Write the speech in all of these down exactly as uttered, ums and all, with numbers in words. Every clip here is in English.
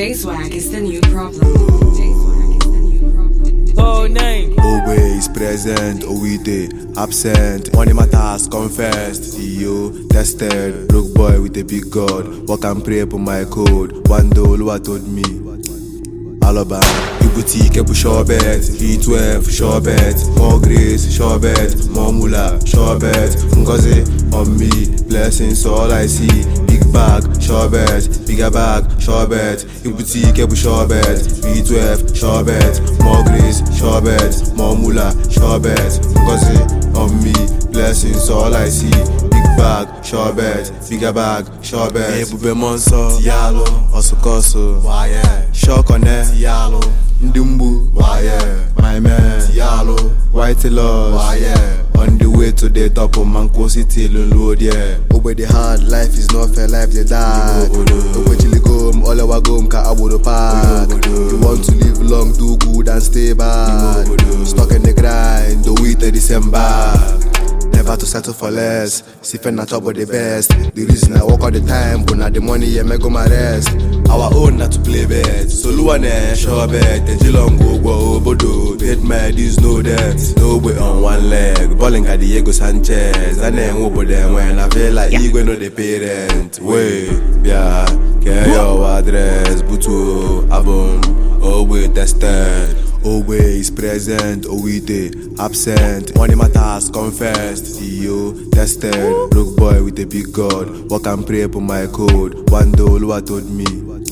J-Swag is the new problem. J-Swag is the new problem. Oh, name. Always present, Owite, absent. Money matters, confessed. E O, tested. Broke boy with a big God. Walk and pray for my code. One dollar told me. Alaba, Ibuti, Kebu Shobet, E twelve, Shobet, more grace, Shobet, more mula, Shobet, Ngozi, on me, blessings, all I see, big bag, Shobet, bigger bag, Shobet, Ibuti, Kebu Shobet, E twelve, Shobet, more grace, Shobet, more mula, Shobet, Ngozi, on me, blessings, all I see, big bag, Shobet, bigger bag, Shobet, Ebube Monso, Yalo, Osokoso, Waye, Shokone, Yalo, Ndumbu, Waye, my man, Yalo, White Laws, Waye, on the way to the top of Manko City, Lulu, yeah. Over the hard, life is not fair, life they die. Over Chili Gom, all our gom, ka abodo park. You want to live long, do good and stay bad. Stuck in the grind, do it till December. Never to settle for less. See friend not top of the best. The reason I work all the time, but not the money, yeah, me go my rest. Our own not to play bet. So Luane, sure bet. The Jilong go go bodo. Dead man, this no debt. No way on one leg. Balling at Diego Sanchez. And then over them when I feel like you going to the parent. Wait, yeah, get your address. Butu, abum, always tested. Always present, Owite, absent. Money matters, confessed. E O, tested. Broke boy with a big God. Walk and pray for my code. One dollar told me.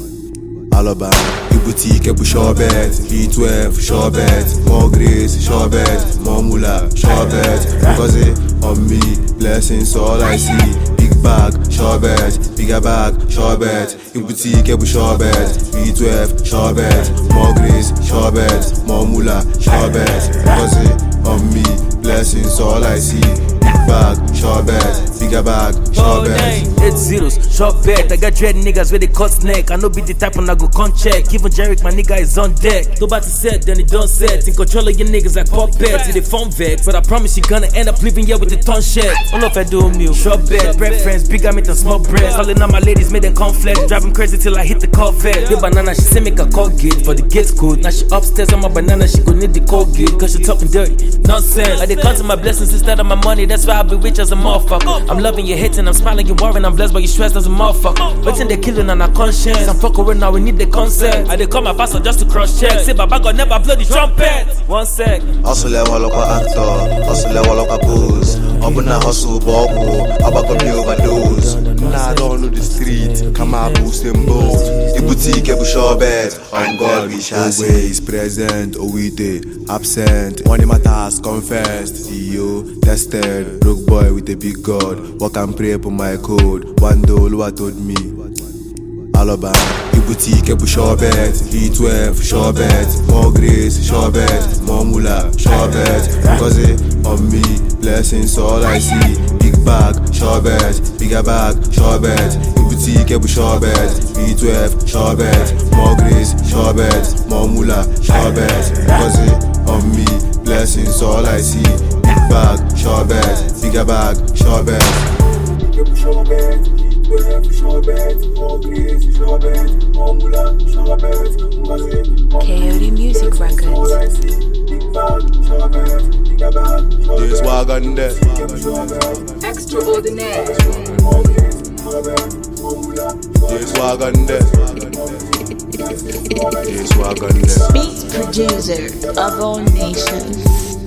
Alaba, Ibuti, Kebu Shobet, E twelve, Shobet, more grace, Shobet, more mula, Shobet, Ngozi, on me, blessings, all I see, big bag, Shobet, bigger bag, Shobet, Ibuti, Kebu Shobet, E twelve, Shobet, more grace, Shobet, more mula, Shobet, Ngozi, on me, blessings, all I see, big bag, Shobet, bigger bag, Shobet. Eight zeros, short bet. I got dread niggas with the cut neck. I know be the type when I go con check. Even Jerick, my nigga is on deck. Nobody said, then it don't set. In control of your niggas like puppets. See the phone vex, but I promise you gonna end up living here with the ton shed. All of I do meal, short bet, preference, bigger meat and small bread. Calling out my ladies, made them conflict. Driving crazy till I hit the Corvette. The banana, she say make a call gate for the gate code. Now she upstairs on my banana, she go need the code gate. Cause she talking dirty, nonsense. I they count my blessings instead of my money. That's why I be rich as a motherfucker. I'm loving you hating, I'm smiling, you worrying, I'm blessed, but you stressed as a motherfucker. Waiting they killing on our conscience. I'm fucking right now, we need the consent. I they call my pastor just to cross check. Say Baba God never blow the trumpet. One sec. Hustle level like a actor, hustle level like a pose. Open a hustle boko, about me overdose. Nah, I don't know the street, come out boost them both. Ibuti, Kebu Shobet, on God we shall see. Always present, Owite, absent. Money matters, confessed. E O, tested. Broke boy with a big God. Walk and pray for my code. One dollar told me. Alaba, Ibuti, Kebu Shobet, E twelve, Shobet, more grace, Shobet, more mula, Shobet, Ngozi, on me, blessings, all I see, big bag, Shobet, bigger bag, Shobet, Ibuti, Kebu Shobet, E twelve, Shobet, more grace, Shobet, more mula, Shobet, Ngozi, on me, blessings, all I see, big bag, Shobet, bigger bag, Shobet. Coyote Music Records. J-Swag on there. Extraordinaire. J-Swag on there. J-Swag on there. Beat producer of all nations.